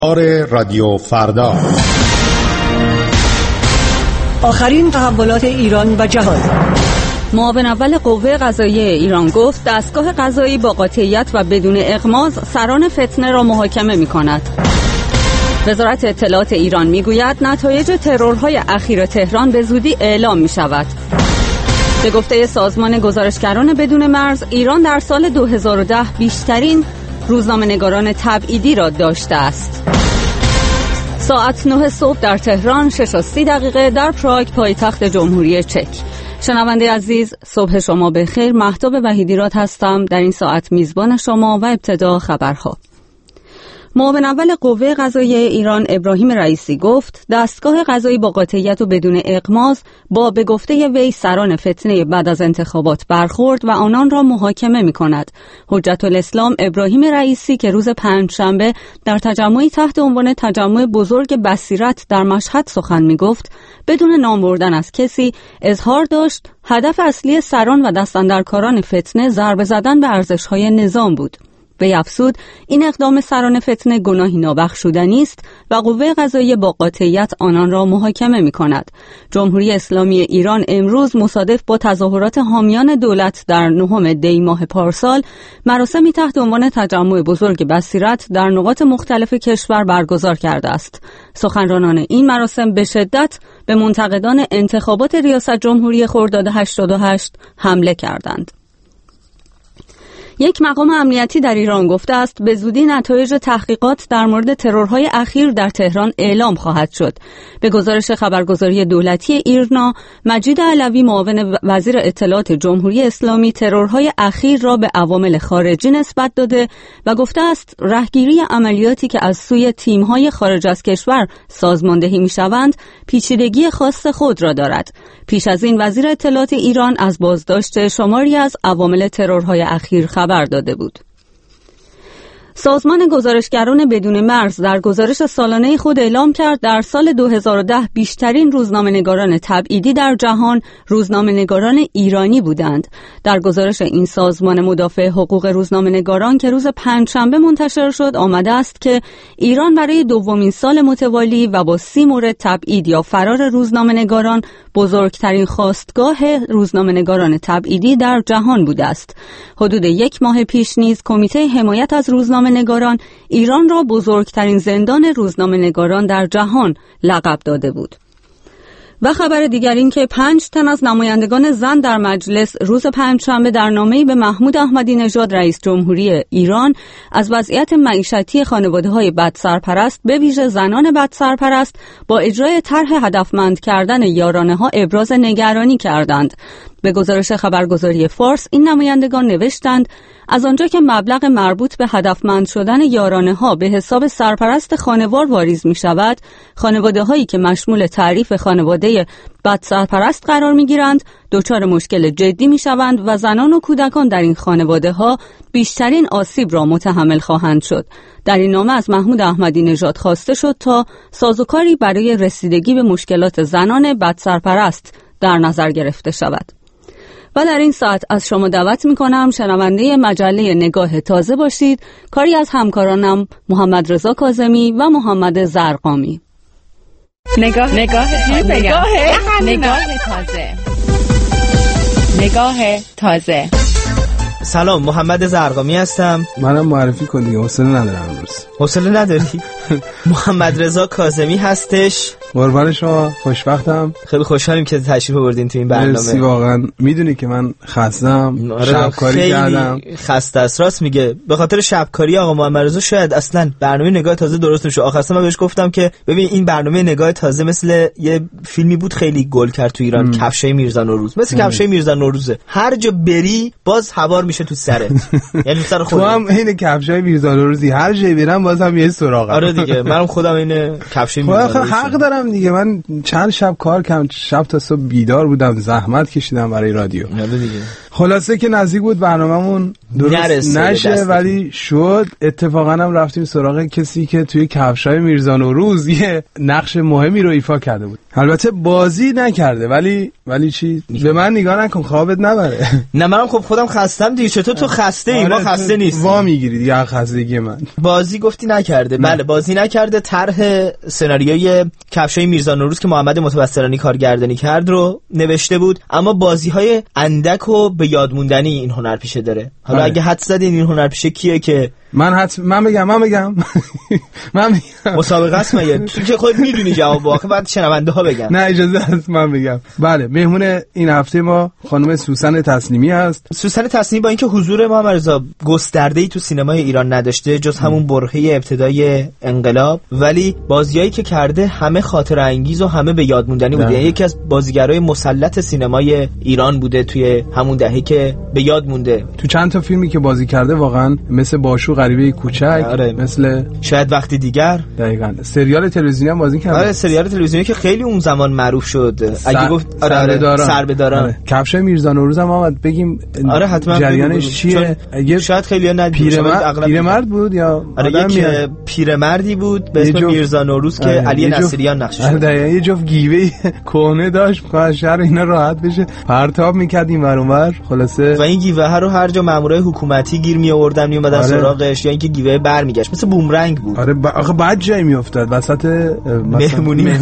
رادیو فردا، آخرین تحولات ایران و جهان. معاون اول قوه قضاییه ایران گفت دستگاه قضایی با قاطعیت و بدون اغماض سران فتنه را محاکمه می‌کند. وزارت اطلاعات ایران می‌گوید نتایج ترورهای اخیر تهران به زودی اعلام می‌شود. به گفته سازمان گزارشگران بدون مرز، ایران در سال 2010 بیشترین روزنامه‌نگاران تبعیدی را داشته است. ساعت 9 صبح در تهران، 6:30 در پراگ پایتخت جمهوری چک. شنونده عزیز، صبح شما بخیر. مهتاب وحیدیراد هستم، در این ساعت میزبان شما و ابتدا خبرها. معاون اول قوه قضاییه ایران ابراهیم رئیسی گفت دستگاه قضایی با قاطعیت و بدون اغماض با به گفته وی سران فتنه بعد از انتخابات برخورد و آنان را محاکمه می‌کند. حجت الاسلام ابراهیم رئیسی که روز پنجشنبه در تجمعی تحت عنوان تجمع بزرگ بصیرت در مشهد سخن می‌گفت، بدون نام بردن از کسی اظهار داشت هدف اصلی سران و دستاندرکاران فتنه ضربه زدن به ارزش‌های نظام بود. وی افزود این اقدام سران فتنه گناهی نابخشودنی است و قوه قضاییه با قاطعیت آنان را محاکمه می‌کند. جمهوری اسلامی ایران امروز مصادف با تظاهرات حامیان دولت در 9 دی ماه پارسال مراسمی تحت عنوان تجمع بزرگ بصیرت در نقاط مختلف کشور برگزار کرده است. سخنرانان این مراسم به شدت به منتقدان انتخابات ریاست جمهوری خرداد 88 حمله کردند. یک مقام امنیتی در ایران گفته است به زودی نتایج تحقیقات در مورد ترورهای اخیر در تهران اعلام خواهد شد. به گزارش خبرگزاری دولتی ایرنا، مجید علوی معاون وزیر اطلاعات جمهوری اسلامی ترورهای اخیر را به عوامل خارجی نسبت داده و گفته است رهگیری عملیاتی که از سوی تیم‌های خارج از کشور سازماندهی می‌شوند پیچیدگی خاص خود را دارد. پیش از این وزیر اطلاعات ایران از بازداشت شماری از عوامل ترورهای اخیر خبر داده بود. سازمان گزارشگران بدون مرز در گزارش سالانه خود اعلام کرد در سال 2010 بیشترین روزنامه‌نگاران تبعیدی در جهان روزنامه‌نگاران ایرانی بودند. در گزارش این سازمان مدافع حقوق روزنامه‌نگاران که روز پنجشنبه منتشر شد آمده است که ایران برای دومین سال متوالی و با 30 مورد تبعید یا فرار روزنامه‌نگاران بزرگترین خاستگاه روزنامه‌نگاران تبعیدی در جهان بوده است. حدود یک ماه پیش نیز کمیته حمایت از روزنامه‌نگاران ایران را بزرگترین زندان روزنامه‌نگاران در جهان لقب داده بود. و خبر دیگر این که 5 تن از نمایندگان زن در مجلس روز پنجشنبه در نامه‌ای به محمود احمدی نژاد رئیس جمهوری ایران از وضعیت معیشتی خانواده‌های بدسرپرست به ویژه زنان بدسرپرست با اجرای طرح هدفمند کردن یارانه‌ها ابراز نگرانی کردند. به گزارش خبرگزاری فارس این نمایندگان نوشتند از آنجا که مبلغ مربوط به هدفمند شدن یارانه‌ها به حساب سرپرست خانوار واریز می شود، خانواده هایی که مشمول تعریف خانواده بدسرپرست قرار می گیرند دچار مشکل جدی می شوند و زنان و کودکان در این خانواده ها بیشترین آسیب را متحمل خواهند شد. در این نامه از محمود احمدی نژاد خواسته شد تا سازوکاری برای رسیدگی به مشکلات زنان بدسرپرست در نظر گرفته شود. و در این ساعت از شما دعوت می‌کنم شنونده مجله نگاه تازه باشید، کاری از همکارانم محمد رضا کاظمی و محمد زرقامی. نگاه تازه. سلام، محمد زرقامی هستم. منم معرفی کن دیگه، حوصله ندارم امروز. حوصله نداری؟ محمد رضا کاظمی هستش. قربان شما، خوشبختم. خیلی خوشحالیم که تشریف آوردین تو این برنامه. مرسی، واقعا میدونی که من خستم. شبکاری کردم. خسته است، راست میگه. به خاطر شبکاری آقا محمد رضا شاید اصلا برنامه نگاه تازه درست نشه. آخرش من بهش گفتم که ببین این برنامه نگاه تازه مثل یه فیلمی بود خیلی گل کرد تو ایران، کفشای میرزا نوروز. مثل کفشای میرزا نوروزه، هر جا بری باز هوار میشه تو سرت. یعنی تو سر خودت. تو هم این کفشای میرزا نوروزی هر جایی برم بازم یه سراغم. آره دیگه، منم خودم این کفشای میرزا نوروز. حق دارم دیگه، من چند شب کار کردم، شب تا صبح بیدار بودم، زحمت کشیدم برای رادیو. دیگه. خلاصه که نزدیک بود برنامه‌مون درست نشه ولی شد. اتفاقا هم رفتیم سراغ کسی که توی کفشای میرزا نوروز یه نقش مهمی رو ایفا کرده بود. البته بازی نکرده ولی چی به من نگاه نکن خوابت نبره. نه منم خب خودم خستم دیگه. چطور تو خسته ای؟ ما خسته نیستیم. وا میگیری دیگه خستگی من. بازی گفتی نکرده. بله بازی نکرده. طرح سناریوی کفشای میرزا نوروز که محمد متوسلانی کارگردانی کرد رو نوشته بود، اما بازی‌های اندک و به یاد موندنی این هنرپیشه داره. حالا اگه حد زدین این هنرپیشه کیه که من بگم مسابقه است مگه؟ تو که خود میدونی جواب واقعا بعد شنونده ها بگن. نه اجازه هست من بگم. بله مهمون این هفته ما خانم سوسن تسلیمی هست. سوسن تسلیمی با اینکه حضور محمد رضا گسترده‌ای تو سینمای ایران نداشته جز همون برهه ابتدای انقلاب، ولی بازیایی که کرده همه خاطره انگیز و همه به یاد موندنی بوده. یعنی یکی از بازیگرای مسلط سینمای ایران بوده توی همون دهه که به یاد مونده. تو چند تا فیلمی که بازی کرده واقعا مثل باشو غریبه کوچک، مثل شاید وقتی دیگر، دقیقاً سریال تلویزیونی هم بازی کرده. آره سریال تلویزیونی که خیلی اون زمان معروف شد. اگه گفت سربداران. کفش میرزا نوروز هم اومد بگیم. آره حتما جریانش چیه؟ اگه شاید خیلی‌ها ندیدن. پیرمرد بود یا یک پیرمردی بود به اسم میرزا نوروز که علی نصیریان نقشش بود. یه جفت گیوه کهنه داشت که شهر اینا راحت بشه پرتاب می‌کرد این ور اونور. خلاصه و این گیوه ها رو هر جا مامورای حکومتی گیر می‌آوردن میومدن سراغش، یا اینکه گیوه برمیگشت مثل بومرنگ بود. آره آخه بعد جای میافتاد وسط مهمونی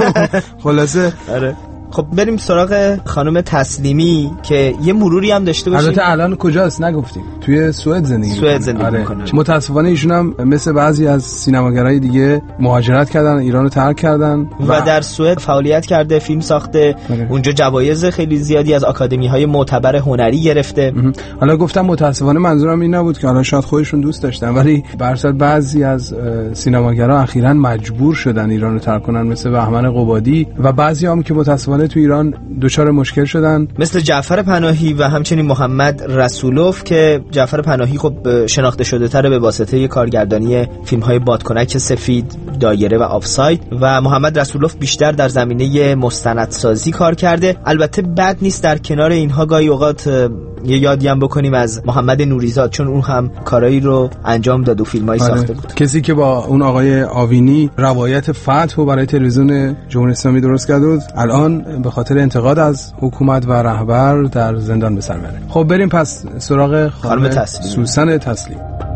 خلاصه. آره خب بریم سراغ خانم تسلیمی که یه مروری هم داشته باشیم. البته الان کجاست نگفتیم؟ توی سوئد زندگی میکنه. متاسفانه ایشون هم مثل بعضی از سینماگرای دیگه مهاجرت کردن، ایرانو ترک کردن و در سوئد فعالیت کرده، فیلم ساخته. اونجا جوایز خیلی زیادی از آکادمی‌های معتبر هنری گرفته. حالا گفتم متاسفانه منظورم این نبود که حالا شاید خودشون دوست داشتن، ولی برصد بعضی از سینماگرا اخیراً مجبور شدن ایرانو ترک کنن، مثل بهمن قبادی و بعضی هم که متاسفانه تو ایران دچار مشکل شدن، مثل جعفر پناهی و همچنین محمد رسولوف که جعفر پناهی خب شناخته شده تره به واسطه کارگردانی فیلم‌های بادکنک سفید، دایره و آفساید، و محمد رسولوف بیشتر در زمینه مستندسازی کار کرده. البته بد نیست در کنار اینها گاهی اوقات یه یادی هم بکنیم از محمد نوریزاد، چون اون هم کارایی رو انجام داد و فیلمایی ساخته بود. کسی که با اون آقای آوینی روایت فتح رو برای تلویزیون جمهوری اسلامی درست کرد و الان به خاطر انتقاد از حکومت و رهبر در زندان به سر بره. خب بریم پس سراغ خانم سوسن تسلیم.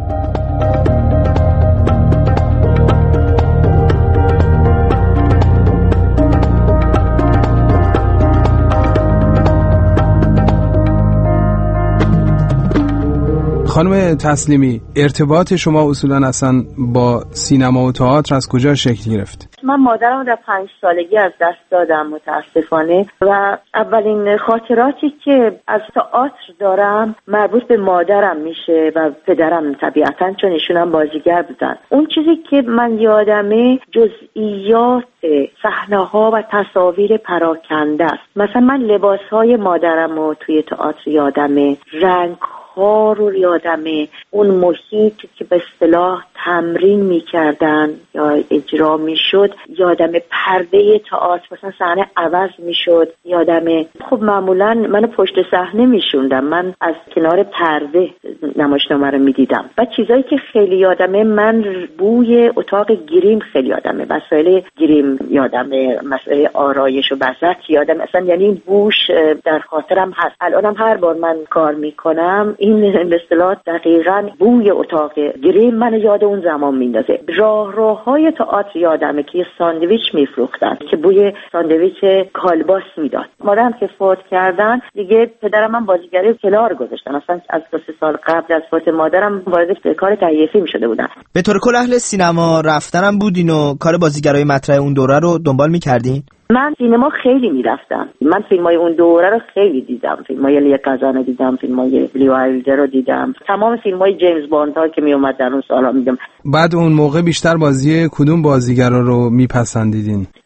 خانم تسلیمی، ارتباط شما اصولا اصلا با سینما و تئاتر از کجا شکل گرفت؟ من مادرم در 5 سالگی از دست دادم متاسفانه و اولین خاطراتی که از تئاتر دارم مربوط به مادرم میشه و پدرم طبیعتاً، چون ایشون هم بازیگر بودن. اون چیزی که من یادمه جزئیات صحنه‌ها و تصاویر پراکنده است. مثلا من لباس‌های مادرم رو توی تئاتر یادمه، رنگ رو یادمه، اون محیطی که به اصطلاح تمرین میکردن یا اجرا میشد یادمه، پرده تئاتر مثلا صحنه عوض میشد یادمه. خب معمولا من پشت صحنه میشوندم، من از کنار پرده نمایشنامه رو میدیدم. و چیزایی که خیلی یادمه، من بوی اتاق گریم خیلی یادمه، مسائل گریم یادمه، مسائل آرایش و بساط یادمه، اصلا یعنی بوش در خاطرم هست. الانم هر بار من کار میکنم این به اصطلاح دقیقاً بوی اتاق گریم من یاد اون زمان میندازه. راههای تئاتر یادمه که یه ساندویچ میفروختن که بوی ساندویچ کالباس میداد. مادرم که فوت کردن دیگه پدرم هم بازیگری کنار گذاشتن، اصلا از 2 سال قبل از فوت مادرم وارد کار تهیه فیلم شده بودن. به طور کل اهل سینما رفتنم بودین و کار بازیگرای مطرح اون دوره رو دنبال می‌کردین؟ من سینما خیلی میرفتم، من فیلمای اون دوره رو خیلی دیدم، فیلمای لیه قزانه دیدم، فیلمای بلی وایلدر رو دیدم، تمام فیلمای جیمز باند ها که می اومد در اون سالا میدم. بعد اون موقع بیشتر بازی کدوم بازیگرا رو میپسندیدین؟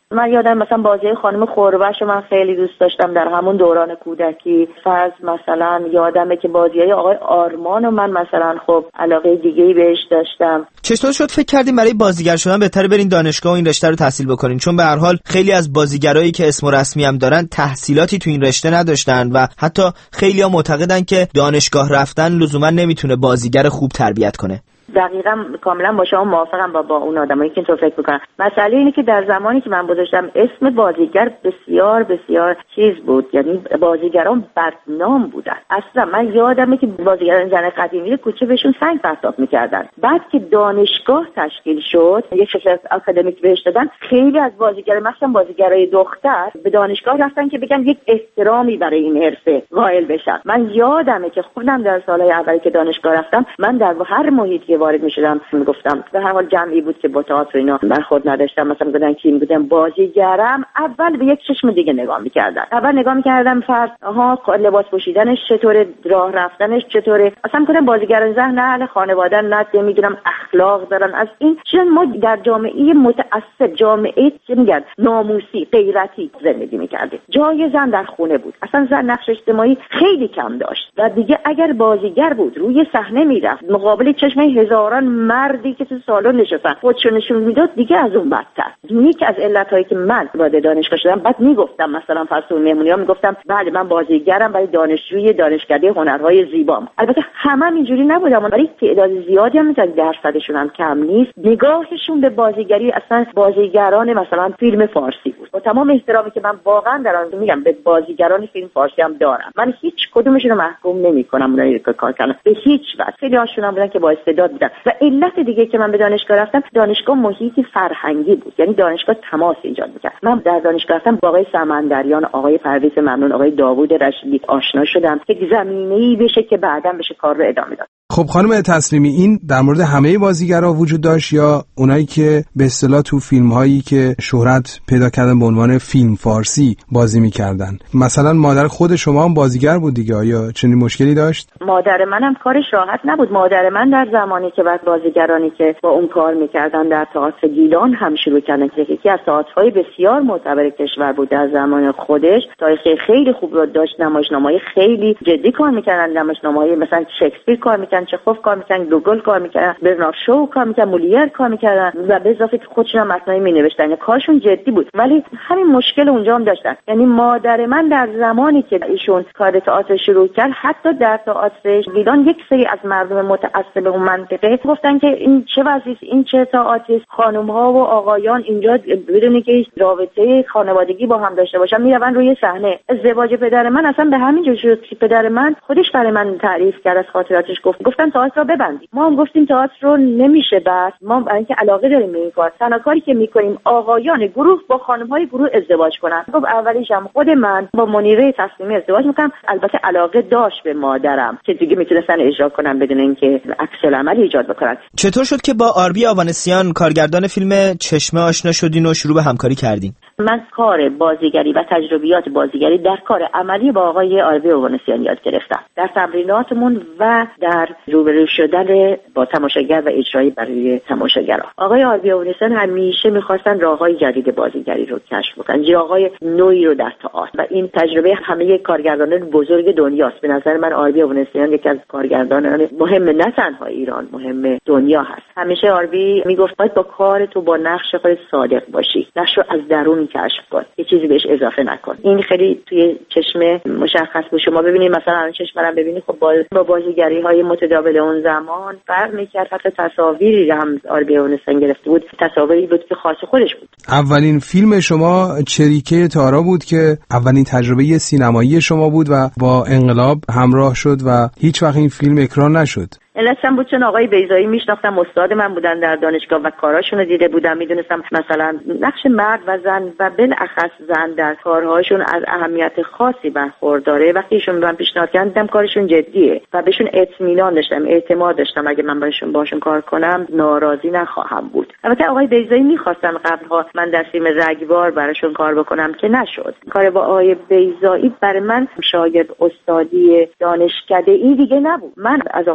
من یادم مثلا بازی خانم خوربش رو من خیلی دوست داشتم در همون دوران کودکی. فرض مثلا یادمه که بازیای آقای آرمان و من مثلا خب علاقه دیگه‌ای بهش داشتم. چطور شد فکر کردیم برای بازیگر شدن بهتره برین دانشگاه و این رشته رو تحصیل بکنین؟ چون به هر حال خیلی از بازیگرایی که اسم و رسمی هم دارن تحصیلاتی تو این رشته نداشتن و حتی خیلی‌ها معتقدن که دانشگاه رفتن لزوما نمیتونه بازیگر خوب تربیت کنه. دقیقاً کاملا با شما موافقم با اون آدمایی که تو فکر میکنن. مسئله اینه که در زمانی که من گذاشتم اسم بازیگر بسیار بسیار چیز بود، یعنی بازیگران بدنام بودن. اصلا من یادمه که بازیگران زن قدیمی کوچه بهشون سنگ پرتاب میکردن. بعد که دانشگاه تشکیل شد، یک شکل آکادمیک بهش دادن، خیلی از بازیگران مثلا بازیگرای دختر به دانشگاه رفتن که بگن یک احترامی برای این حرفه قائل بشن. من یادمه که خودم در سالهای اولی که دانشگاه رفتم، من در هر محیطی وارد میشدم میگفتم، به هر حال جمعی بود که با تئاتر اینا برخورد نداشتم، مثلا میگفتن کی بودم بازیگرم، اول به یک چشم دیگه نگاه میکردن. اول نگاه میکردم فرد لباس پوشیدنش چطوره، راه رفتنش چطوره، اصلا میگفتم بازیگران زن نه اهل خانواده، نه نمیدونم اخلاق دارن. از این چون ما در جامعه متعصب، جامعه چه میگن ناموسی غیرتی زندگی میکردیم. جای زن در خونه بود، اصلا زن نقش اجتماعی خیلی کم داشت و دیگه اگر بازیگر بود روی صحنه میرفت مقابل چشم هزاران مردی که تو سالن نشستن خودشو نشون میداد، دیگه از اون بدتر. یک از علتایی که من وارد دانشگاه شدم، بعد میگفتم مثلا فرسون مهمونی‌ها میگفتم بله من بازیگرم برای دانشجوی دانشکده هنرهای زیبا. البته همه اینجوری نبودم، ولی تعداد زیادی هم مثلا درصدشون هم کم نیست. نگاهشون به بازیگری اصلا بازیگران مثلا فیلم فارسی بود. با تمام احترامی که من واقعا در آن میگم به بازیگران فیلم فارسی هم دارم، من هیچ کدومشون رو محکوم نمی‌کنم اونایی که کار کردن، به هیچ وجه. خیلی هاشون هم بودن که با استعداد بودن. و علت دیگه که من به دانشگاه رفتم، دانشگاه محیطی فرهنگی بود، یعنی دانشگاه تماس ایجاد می‌کرد. من در دانشگاه رفتم با آقای سمندریان، آقای پرویز ممنون، آقای داوود رشیدی آشنا شدم که زمینه‌ای بشه که بعداً بشه کار رو ادامه داد. خب خانم تسلیمی، این در مورد همه بازیگرا وجود داشت یا اونایی که به اصطلاح تو فیلم‌هایی که شهرت پیدا کردن به عنوان فیلم فارسی بازی می‌کردن؟ مثلا مادر خود شما هم بازیگر بود دیگه، آیا چنین مشکلی داشت؟ مادر منم کارش راحت نبود. مادر من در زمانی که بعد بازیگرانی که با اون کار می‌کردن در تئاتر گیلان هم شروع کردن که یکی از تئاترهای بسیار معتبر کشور بود در زمان خودش، تاریخ خیلی خوب رو داشت، نمایشنامه‌های خیلی جدی کار می‌کردن، نمایشنامه‌های مثلا شکسپیر کار می‌کردن، چخوف کار می‌کردن، گوگل کار می‌کردن، برنارد شو کار می‌کردن، مولیر کار می‌کردن و به اضافه خودشون هم متنای می‌نوشتن. کارشون جدی بود، ولی همین مشکل اونجا هم داشتن. یعنی مادر من در زمانی که ایشون کار تئاتر شروع کرد، حتی در تئاتر گیلان یک سری از مردم متعصب اون منطقه گفتن که این چه وضعیه، این چه تئاتر، خانم‌ها و آقایان اینجا بدون که رابطه خانوادگی با هم داشته باشن میرون روی صحنه. ازدواج پدر من اصلا به همین جور شد که پدر من خودش برای من تعریف کرد، از خاطراتش گفتن تئاتر رو ببندید. ما هم گفتیم تئاتر رو نمیشه بس، ما برای اینکه علاقه داریم به این کار، تنها کاری که میکنیم آقایان گروه با خانم‌های گروه ازدواج کنن. خب اولیش هم خود من با منیره تسلیمی ازدواج میکنم، البته علاقه داشت به مادرم که دیگه میتونستن اجرا کنن بدون اینکه عکس العمل ایجاد بکنن. چطور شد که با آربی آوانسیان کارگردان فیلم چشمه آشنا شدین و شروع به همکاری کردین؟ من کار بازیگری و تجربیات بازیگری در کار عملی با آقای آربی آوانسیان یاد گرفتم، در تمریناتمون و در روبرو شدن با تماشاگر و اجرایی برای تماشاگران. آقای آربی آوانسیان همیشه می‌خواستن راه‌های جدید بازیگری رو کشف کنن، راه‌های نوعی رو در تئاتر، و این تجربه همه کارگردانان بزرگ دنیاست. به نظر من آربی آوانسیان یکی از کارگردانان مهم نه تنها ایران، مهم دنیا هست. همیشه آربی میگفت باید با کار تو با نقش خودت صادق باشی، نقش رو از درون کشف کن، یه چیزی بهش اضافه نکن. این خیلی توی چشمه مشخص بود. شما ببینید مثلا الان چشمه رو ببینید، خب با بازیگری‌های متداول اون زمان فرق می‌کرد. حتی تصاویری هم آربی آوانسیان گرفته بود، تصاویری بود که خاص خودش بود. اولین فیلم شما چریکه تارا بود که اولین تجربه سینمایی شما بود و با انقلاب همراه شد و هیچ وقت این فیلم اکران نشد. علتم بود چون آقای بیضایی میشناختم، استاد من بودن در دانشگاه و کاراشون رو دیده بودم، میدونستم مثلا نقش مرد و زن و بالاخص زن در کارهاشون از اهمیت خاصی برخورداره. وقتی ایشون من پیشنهاد کردم کارشون جدیه و بهشون اطمینان داشتم، اعتماد داشتم اگه من باشون کار کنم ناراضی نخواهم بود. البته آقای بیضایی میخواستن قبلها من در فیلم رگبار براشون کار بکنم که نشد. کار با آقای بیضایی برای من شاگرد استادی دانشکده این دیگه نبود. من از آقای بیضایی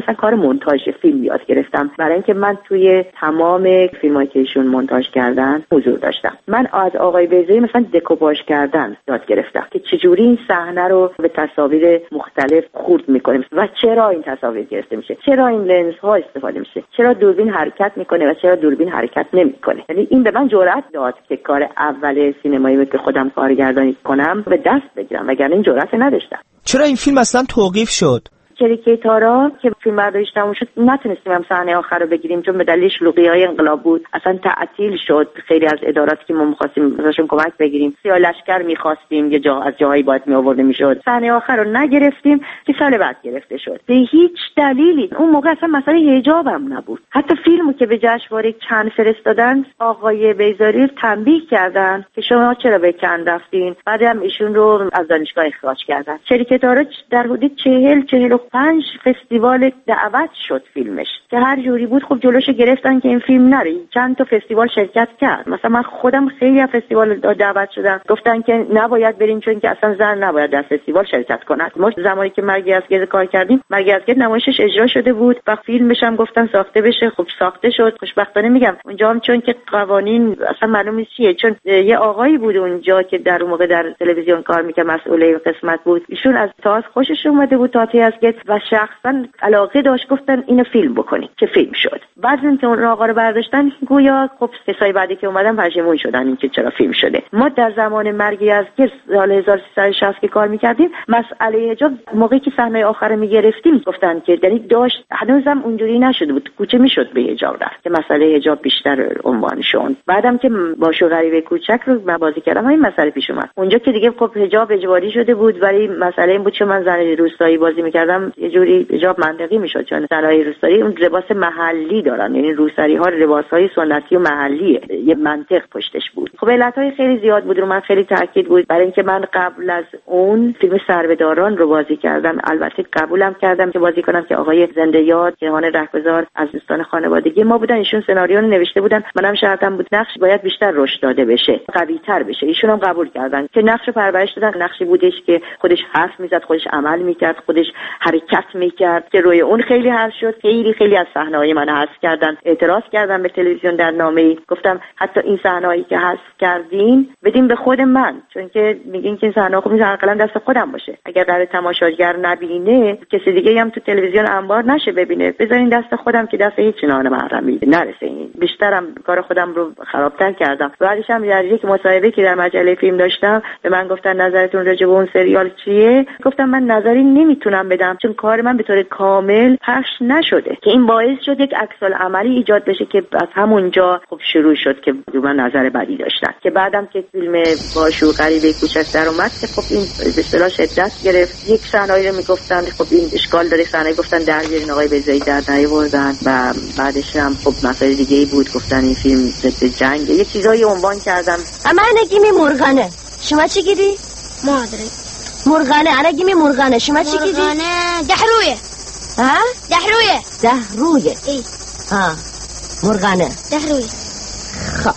مثلا کار مونتاژ فیلم یاد گرفتم، برای اینکه من توی تمام فیلمایی که ایشون مونتاژ کردن حضور داشتم. من از آقای بیضایی مثلا دکوپاژ کردن یاد گرفتم که چجوری این صحنه رو به تصاویر مختلف خورد می‌کنیم و چرا این تصاویر گرفته میشه، چرا این لنز ها استفاده میشه، چرا دوربین حرکت میکنه و چرا دوربین حرکت نمیکنه. یعنی این به من جرأت داد که کار اول سینمایی که خودم کارگردانی کنم به دست بگیرم، وگرنه این جرأت نداشتم. چرا این فیلم اصلا توقیف شد؟ چریکیتارا که فیلم برداریش تموم شد نتونستیم هم صحنه آخر رو بگیریم، چون به دلیل شلوغی‌های انقلاب بود، اصلا تعطیل شد. خیلی از اداراتی که ما می‌خواستیم ازشون کمک بگیریم، سیاه لشکر می‌خواستیم یه جا از جاهایی باید می‌آورده می‌شد، صحنه آخر رو نگرفتیم که سال بعد گرفته شد به هیچ دلیلی. اون موقع اصلا مسئله حجاب هم نبود. حتی فیلمو که به جشنواره کن فرستادن آقای بیضایی تنبیه کردن که شما چرا به کن رفتین، بعد هم ایشون رو از دانشگاه اخراج کردن. چریکیتارا در حدود 45 فستیوال دعوت شد فیلمش که هر جوری بود خب جلوش گرفتن که این فیلم نره. چند تا فستیوال شرکت کرد، مثلا من خودم خیلی از فستیوال دعوت شدم، گفتن که نباید بریم چون که اصلا زن نباید در فستیوال شرکت کند. ما زمانی که مرگ یزدگرد کار کردیم، مرگ یزدگرد نمایشش اجرا شده بود و فیلمش هم گفتن ساخته بشه. خب ساخته شد. خوشبختانه میگم اونجا هم چون که قوانین اصلا معلوم نیست چیه، چون یه آقایی بود اونجا که در اون موقع در تلویزیون کار میکرد، مسئول قسمت بود، ایشون از تئاتر خوشش اومده بود تئاتر یزدگرد و شخصا علاقه داشت، گفتن اینو فیلم بکنید که فیلم شد. بعد اینکه اون آقا رو برداشتن گویا خب کسای بعدی که اومدن پشیمون شدن اینکه چرا فیلم شده. ما در زمان مرگ یزدگرد سال 1360 که کار میکردیم، مسئله حجاب موقعی که صحنه آخر رو میگرفتیم گفتن که یعنی داشت، هنوزم اونجوری نشده بود، کوچه میشد به حجاب رفت که مسئله حجاب بیشتر عنوان شد. بعدم که باشو غریبه کوچک رو من بازی کردم همین مسئله پیش اومد. اونجا که دیگه خب حجاب اجباری شده بود، ولی مسئله این بود که من زن روستایی بازی میکردم، یه جوری حجاب منطقی میشد چون زنای روستایی اون لباس محلی دارن، یعنی روسری ها لباسهای سنتی و محلیه، یه منطق پشتش بود. خب علتهای خیلی زیاد بود، رو من خیلی تاکید بود برای اینکه من قبل از اون فیلم سربداران رو بازی کردم. البته قبولم کردم که بازی کنم که آقای زنده یاد کیهان رهگذار از دوستان خانوادگی ما بودن، ایشون سناریو رو نوشته بودن، منم شرطم بود نقش باید بیشتر رشد داده بشه، قوی‌تر بشه. ایشون هم قبول کردن که نقش پرورش دادن، نقشی بودش که خودش حرف میزد، خودش عمل میکرد، خودش حرکت میکرد که روی اون خیلی حرف شد. خیلی از صحنه‌های من حذف کردن، اعتراض کردم به تلویزیون در نامه‌ای، گفتم حتی این صحنه‌ای که حذف کردین بدین به خود من، چون که میگین که این صحنه خب حداقل دست خودم باشه، اگر قرار تماشاگر نبینه کسی دیگه هم تو تلویزیون انبار نشه ببینه، بذارین دست خودم که دست هیچ نامحرمی نرسه. این بیشترم کار خودم رو خرابتر کردم. بعدش هم در یک مصاحبه که در مجله فیلم داشتم به من گفتن نظرتون راجع به اون سریال چیه؟ گفتم من نظری نمیتونم بدم چون کار من به طور کامل پخش نشده، که این باعث شد یک عکس‌العملی ایجاد بشه که از همونجا خب شروع شد که من نظر بدی داشتن، که بعدم که فیلم باشو غریبه کوچک در اومد که خب این به اصطلاح شدت گرفت. یک صحنه‌ای رو میگفتن خب این اشکال داره، صحنه گفتن درگیرین آقای بیضایی در نیاوردن و بعدش هم خب مسائل دیگه‌ای بود، گفتن این فیلم ضد جنگ، یه چیزایی عنوان کردم. اما نگیمی مرغانه شما چی گیری؟ مادری مرغانه انا گیمی مرغانه شما چی گیری؟ مرغانه دحرویه. ها؟ دحرویه ای ها مرغانه دحرویه. خب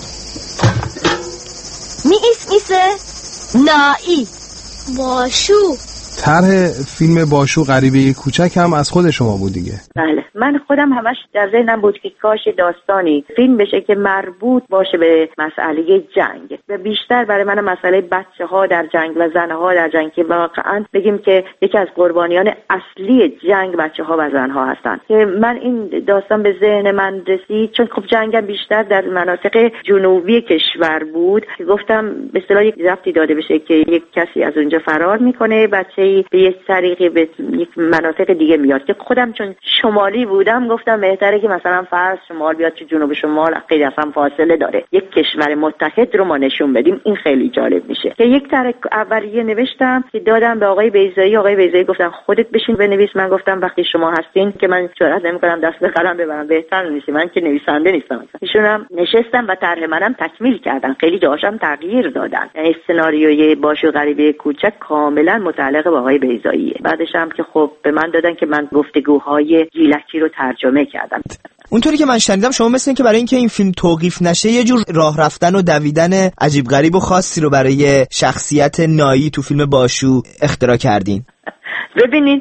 می اسمیسه نایی باشو. طرح فیلم باشو غریبه کوچک هم از خود شما بود دیگه؟ بله، من خودم همش در ذهنم بود که کاش داستانی فیلم بشه که مربوط باشه به مسئله جنگ و بیشتر برای من مسئله بچه‌ها در جنگ و زن‌ها در جنگ، که واقعا بگیم که یکی از قربانیان اصلی جنگ بچه‌ها و زن‌ها هستن. که من این داستان به ذهن من رسید چون خب جنگ بیشتر در مناطق جنوبی کشور بود که گفتم به اصطلاح یک ضبطی داده بشه که یک کسی از اونجا فرار میکنه، بچه به یک طریقی به یک مناطق دیگه میاد، که خودم چون شمالی بودم گفتم بهتره که مثلا فرض شمال بیاد تو جنوب شمال، خیلی اصلا فاصله داره، یک کشور متحد رو ما نشون بدیم، این خیلی جالب میشه. که یک طرح اولیه نوشتم که دادم به آقای بیضایی. آقای بیضایی گفتن خودت بشین بنویس. من گفتم وقتی شما هستین که من جرئت نمیکنم دست به قلم ببرم، بهتر نیست من که نویسنده نیستم. ایشونم نشستم و طرح منم تکمیل کردن، خیلی جاهاشم تغییر دادن. یعنی سناریوی باشو غریبه کوچک کاملا متعلق به آقای بیضاییه. بعدش هم که خب به من دادن که من گفتگوهای گیلکی رو ترجمه کردم. اونطوری که من شنیدم شما مثل این که برای اینکه این فیلم توقیف نشه یه جور راه رفتن و دویدن عجیب غریب و خاصی رو برای شخصیت نایی تو فیلم باشو اختراع کردین. ببینین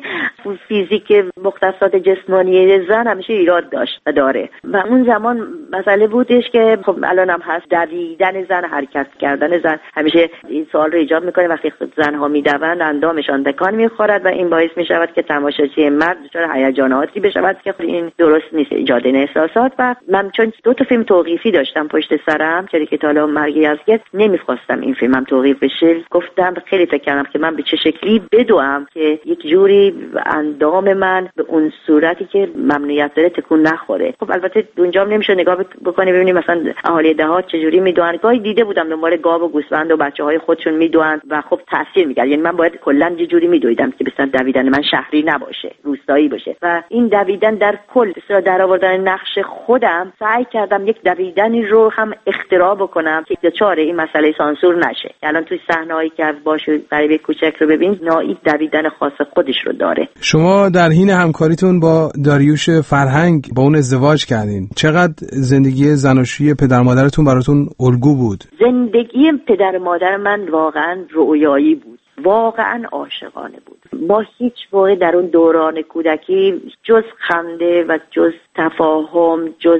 فیزیک مختصات جسمانی زن همیشه ایراد داشت و داره و اون زمان مسئله بودش که خب الانم هست، دویدن زن، حرکت کردن زن. همیشه این سوال رو ایجاد میکنه وقتی زنها میدوند اندامشان تکان میخورد و این باعث میشود که تماشاچی مرد دچار هیجاناتی بشود که خب این درست نیست، ایجاد این احساسات. و من چون 2 فیلم توقیفی داشتم پشت سرم، شریک طالب مرگ یزگرد، نمیخواستم این فیلمم توقیف بشه. گفتم خیلی فکر کردم که من به چه شکلی بدوام که یک جوری اندام من به اون صورتی که ممنوعیت داره تکون نخوره. خب البته اونجا نمیشه نگاه بکنی ببینیم مثلا اهالی دهات چجوری میدوئن. گاهی دیده بودم دنبال گاو و گوسفند و بچه‌های خودشون میدوئن و خب تاثیر می‌کرد. یعنی من باید کلا یه جوری میدویدم که مثلا دویدن من شهری نباشه، روستایی باشه و این دویدن در کل اصلا در آوردن نقش خودم سعی کردم یک دویدنی رو هم اختراع بکنم که دچار این مسئله سانسور نشه. الان توی صحنه‌ای که از باشه غریبه کوچک رو ببین، ناید دویدن خاص خودش رو داره. شما در حین همکاریتون با داریوش فرهنگ با اون ازدواج کردین. چقدر زندگی زناشویی پدر مادرتون براتون الگو بود؟ زندگی پدر مادر من واقعا رویایی بود، واقعا عاشقانه بود. ما هیچ موقع در اون دوران کودکی جز خنده و جز تفاهم، جز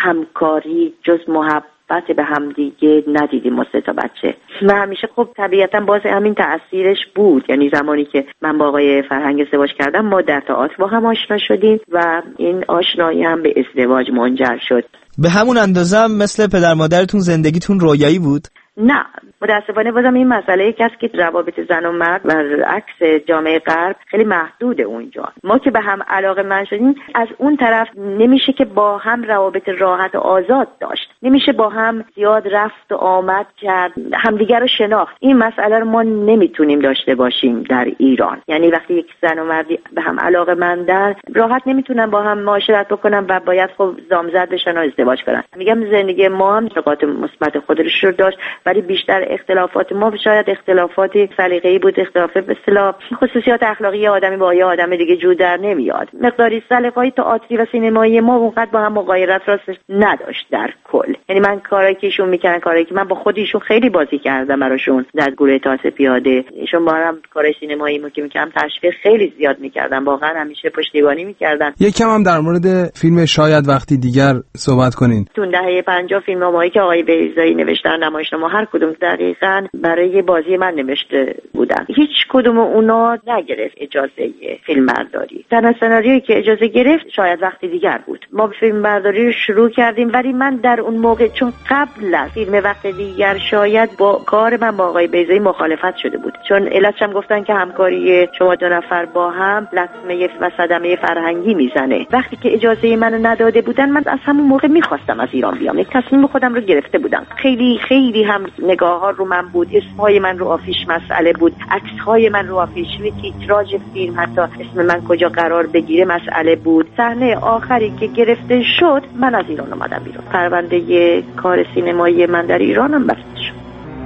همکاری، جز محبت به هم دیگه ندیدیم ما 3 بچه. و همیشه خب طبیعتا باز همین تأثیرش بود. یعنی زمانی که من با آقای فرهنگ ازدواج کردم ما در تئاتر با هم آشنا شدیم و این آشنایی هم به ازدواج منجر شد. به همون اندازه هم مثل پدر مادرتون زندگیتون رویایی بود؟ نه، متاسفانه بازم این مسئله کسی که روابط زن و مرد و عکس جامعه غرب خیلی محدوده اونجا. ما که به هم علاقه من شدیم، از اون طرف نمیشه که با هم روابط راحت و آزاد داشت، نمیشه با هم زیاد رفت و آمد کرد، همدیگر رو شناخت. این مسئله رو ما نمیتونیم داشته باشیم در ایران. یعنی وقتی یک زن و مردی به هم علاقه مندن راحت نمیتونن با هم معاشرت بکنن و باید خب زامزد بشن و ازدواج کنن. میگم زندگی ما هم نکات مثبت خودش رو داشت ولی بیشتر اختلافات ما شاید اختلافات سلیقه‌ای بود، اختلاف به اصطلاح خصوصیات اخلاقی آدمی با یه آدم دیگه جور در نمیاد. مقداری سلیقه‌های تئاتری و سینمایی ما اونقدر با هم مغایرت راستش نداشت در کل. یعنی من کاری که ایشون میکنن، کاری که من با خودشون خیلی بازی کردم براشون در گروه تئاتر پیاده. ایشون با هم کار سینمایی ما که میکردم تشویق خیلی زیاد میکردم، واقعا همیشه پشتیبانی میکردن. یکم هم در مورد فیلم شاید وقتی دیگر صحبت کنین. تو دهه 50 فیلمنامه‌ای که آقای بیضایی نوشتن، نمایشنامه هر کدوم دقیقاً برای بازی من نوشته بودن. هیچ کدوم اونا نگرفت اجازه فیلم برداری. تنها سناریویی که اجازه گرفت شاید وقتی دیگر بود. ما فیلم برداری رو شروع کردیم ولی من در اون موقع چون قبل از فیلم وقت دیگر شاید با کار من با آقای بیضایی مخالفت شده بود. چون علتش هم گفتن که همکاری شما 2 نفر با هم لطمه و صدمه فرهنگی میزنه. وقتی که اجازه منو نداده بودن من از همون موقع میخواستم از ایران بیام. یک تصمیم خودم رو گرفته بودم. خیلی هم نگاه‌ها رو من بود، اسمای من رو آفیش مسئله بود، عکس‌های من رو آفیش، تیتراژ فیلم حتی اسم من کجا قرار بگیره مسئله بود. صحنه آخری که گرفته شد من از ایران اومدم بیرون. پرونده کار سینمایی من در ایران هم بسته شد.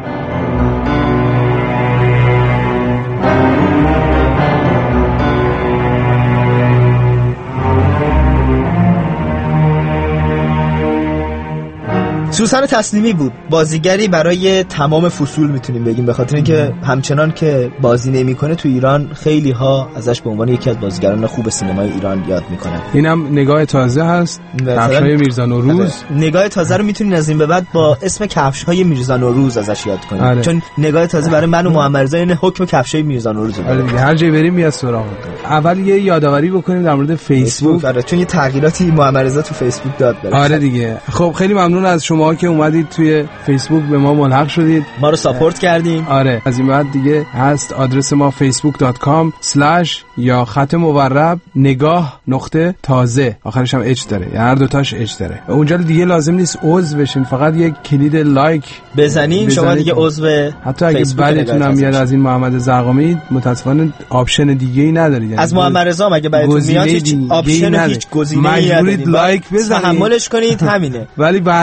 سوسن تسلیمی بود، بازیگری برای تمام فصول میتونیم بگیم، به خاطر اینکه همچنان که بازی نمیکنه تو ایران خیلی ها ازش به عنوان یکی از بازیگران خوب سینمای ایران یاد میکنن. اینم نگاه تازه هست، کفش‌های میرزا نوروز. نگاه تازه رو میتونین از این به بعد با اسم کفش‌های میرزا نوروز ازش یاد کنید. چون نگاه تازه برای من و محمد رضا این حکم کفش‌های میرزا نوروز رو هر جایی بریم میاد سراغ. اول یه یادآوری بکنیم در مورد فیسبوک. چون یه تغییراتی محمد رضا تو فیسبوک داد بره. آره دیگه. خب خیلی ممنون از شما که اومدید توی فیسبوک به ما ملحق شدید، ما رو ساپورت کردین. آره از این بعد دیگه هست آدرس ما facebook.com/ یا خط مورب نگاه نقطه تازه، آخرش هم اچ داره، یعنی هر دوتاش اچ داره. اونجا دیگه لازم نیست عضو بشین، فقط یک کلید لایک بزنین شما دیگه عضو. حتی اگه بعدتون هم میاد از این محمد زرقامی متاسفانه آپشن دیگه ای ندارید. از محمد رضا مگه بعدتون میاد هیچ آپشن هیچ گزینه‌ای ندارید، لایک بزنید تحملش کنید همینه. ولی بعداً میتونید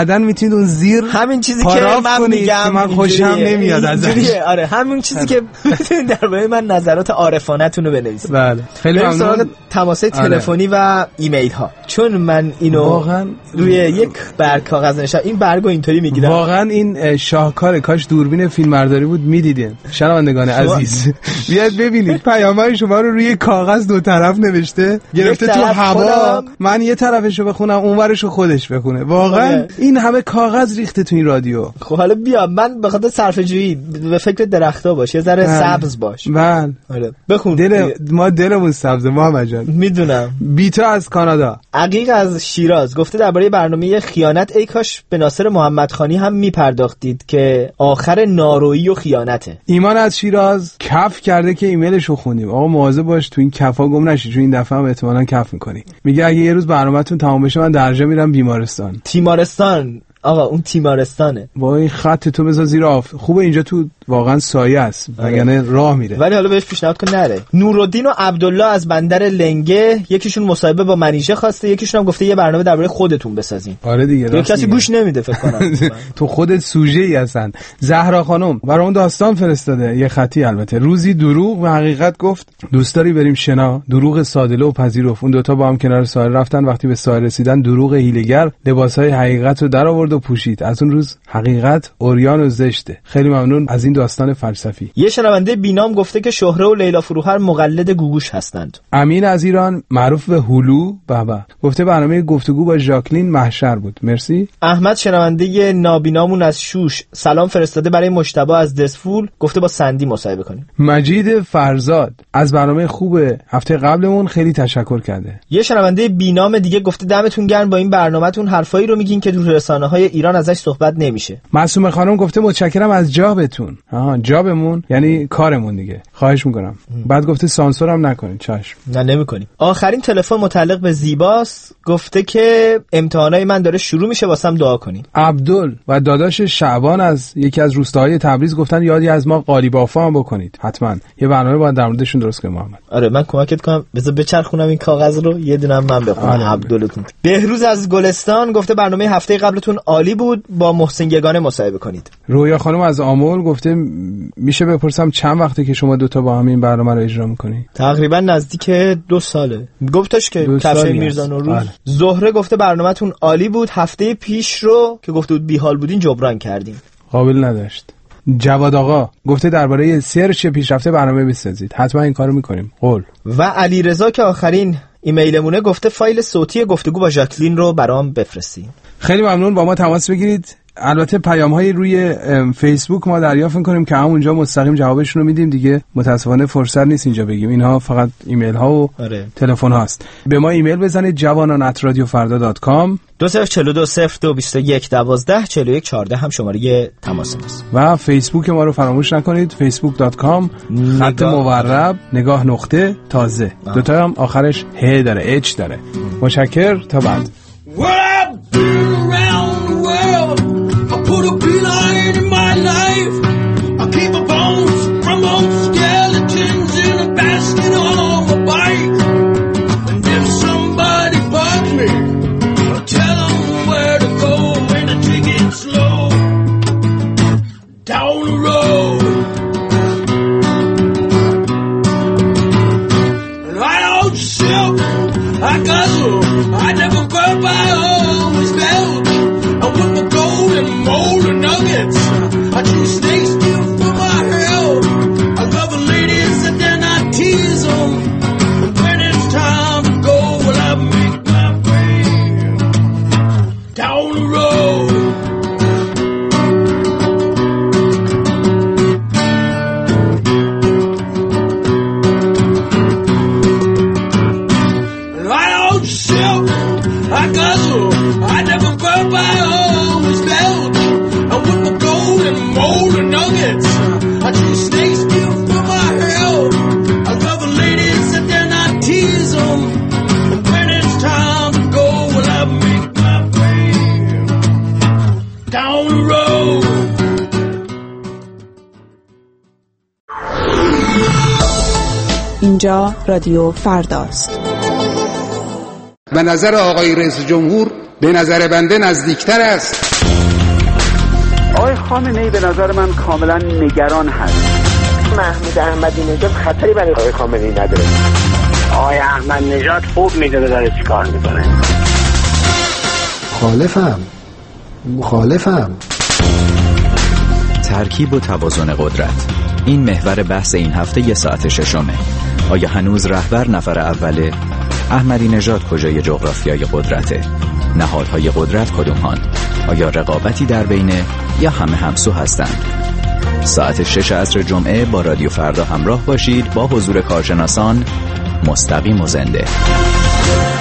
بزنید اون زیر، همین چیزی که من میگم من خوشم نمیاد ازش. آره همین چیزی که درباره من نظرات عارفانه‌تون رو بنویسید. بله خیلی ممنون. تماس‌های تلفنی و ایمیل ها، چون من اینو واقعا روی یک برگ کاغذ نوشتم، این برگو اینطوری میگیرم. واقعا این شاهکاره، کاش دوربین فیلمبرداری بود میدیدین. شنوندگان عزیز بیاید ببینید پیام‌های شما رو روی کاغذ دو طرف نوشته، گرفته تو هوا، من یه طرفشو بخونم اون ورشو خودش بخونه. واقعا این همه کاغذ ریخته تو این رادیو. خب حالا بیا، من به خاطر صرفه‌جویی به فکر درختا باش، یه ذره سبز باش. بله آره بخون. ما دلمون سبزه محمد جان. میدونم. بیتا از کانادا. عقیق از شیراز گفته درباره برنامه خیانت، ای کاش به ناصر محمدخانی هم میپرداختید که آخر نارویی و خیانته. ایمان از شیراز کف کرده که ایمیلشو خوندیم. آقا مواظب باش تو این کفا گم نشی، چون این دفعه هم احتمالاً کف می‌کنی. میگه اگه یه روز برنامه‌تون تمام بشه من درجا میرم بیمارستان. تیمارستان آقا، اون تیمارستانه. با این خط تو بذار زیر آف. خوبه اینجا تو واقعا سایه است، وگرنه راه میره. ولی حالا بهش پیشنهاد کن نره. نورالدین و عبدالله از بندر لنگه، یکیشون مصاحبه با منیژه خواسته، یکیشون هم گفته یه برنامه درباره خودتون بسازین. آره دیگه، کسی گوش نمیده فکر کنم. تو خودت سوژه ای هستن. زهرا خانم برام داستان فرستاده، یه خطی البته. روزی دروغ و حقیقت گفت. دوست داری بریم شنا؟ دروغ ساده‌لو و پذیرفت. اون دوتا با هم کنار ساحل رفتن. وقتی به ساحل رسیدن دروغ هیله‌گر لباسای حقیقت رو درآورد و پوشید. از اون روز حقیقت اوریان و زشته. خیلی ممنون از این داستان فلسفی. یه شنونده بینام گفته که شهره و لیلا فروهر مقلد گوگوش هستند. امین از ایران معروف به هلو بابا گفته برنامه گفتگو با ژاکلین محشر بود. مرسی. احمد شنونده نابینامون از شوش سلام فرستاده برای مجتبی از دسفول، گفته با سندی مصاحبه کنیم. مجید فرزاد از برنامه خوب هفته قبلمون خیلی تشکر کرده. یه شنونده بینام دیگه گفته دمتون گرم با این برنامه‌تون، حرفایی رو میگین که تو رسانه‌های ایران ازش صحبت نمیشه. معصومه خانم گفته متشکرم از جابتون. جابمون یعنی کارمون دیگه، خواهش میکنم. بعد گفته سانسورم نکنین. چشم. نه نمیکنیم. آخرین تلفن متعلق به زیباست، گفته که امتحانای من داره شروع میشه، واسم دعا کنین. عبدل و داداش شعبان از یکی از روستاهای تبریز گفتن یادی از ما قالیبافا هم بکنید. حتما یه برنامه باید در موردشون درست کنیم محمد. آره من کمکت کنم، بذار بچرخونم این کاغذ رو، یه دونم من بخونم. عبدلتون. بهروز از گلستان گفته برنامه هفته قبلتون عالی بود، با محسن یگانه مصاحبه کنید. رویا خانم از آمل گفته میشه بپرسم چند وقته که شما دوتا با هم این برنامه رو اجرا میکنید؟ تقریبا نزدیک 2 ساله. گفتش که کفشای میرزا نوروز. زهره گفته برنامه‌تون عالی بود، هفته پیش رو که گفته بود بیحال بودین جبران کردیم. قابل نداشت. جواد آقا گفته درباره سرچ پیشرفته برنامه بسازید. حتما این کارو میکنیم. قول. و علیرضا که آخرین ایمیلمونه گفته فایل صوتی گفتگو با ژاکلین رو برام بفرستین. خیلی ممنون، با ما تماس بگیرید. البته پیام‌های روی فیسبوک ما دریافت می‌کنیم که همونجا مستقیم جوابشون رو میدیم دیگه. متأسفانه فرصت نیست اینجا بگیم، اینها فقط ایمیل ها و تلفن هاست. به ما ایمیل بزنید javanan@radiofarda.com 20420221124114 هم شماره تماس ماست. و فیسبوک ما رو فراموش نکنید، facebook.com خط مورب نگاه نقطه تازه. دوتا هم آخرش ه داره، اچ داره. متشکر، تا بعد. Put a beeline in my life. I keep a bones from old skeletons in a basket on my bike. And if somebody bugs me, I'll tell them where to go when I take it slow. Down the road. And I don't sip, I guzzle, I never burp, I always belch. And with the gold and mold nuggets, I chew snake skin for my health. I love the ladies and then I tease them. And when it's time to go, well I make my way down the road. And I don't sip, I guzzle, I never burp, I always belch. And with the gold and mold nuggets, I chew snake skin for my health. I love the ladies and then I tease them. And when it's time to go, well I make my way down the road. اینجا رادیو فرداست. به نظر آقای رئیس جمهور به نظر بنده نزدیکتر است آقای خامنه‌ای به نظر من کاملا نگران هست. محمود احمدی نژاد خطری برای آقای خامنه‌ای نداره. آقای احمد نژاد خوب میدونه داره چی کار میکنه. مخالفم. ترکیب و توازن قدرت، این محور بحث این هفته 1 ساعت ششمه. آیا هنوز رهبر نفر اوله؟ احمدی نژاد کجای جغرافیای قدرته؟ نهادهای قدرت کدومهان؟ آیا رقابتی در بینه یا همه همسو هستند؟ ساعت 6 عصر جمعه با رادیو فردا همراه باشید با حضور کارشناسان مستقیم و زنده.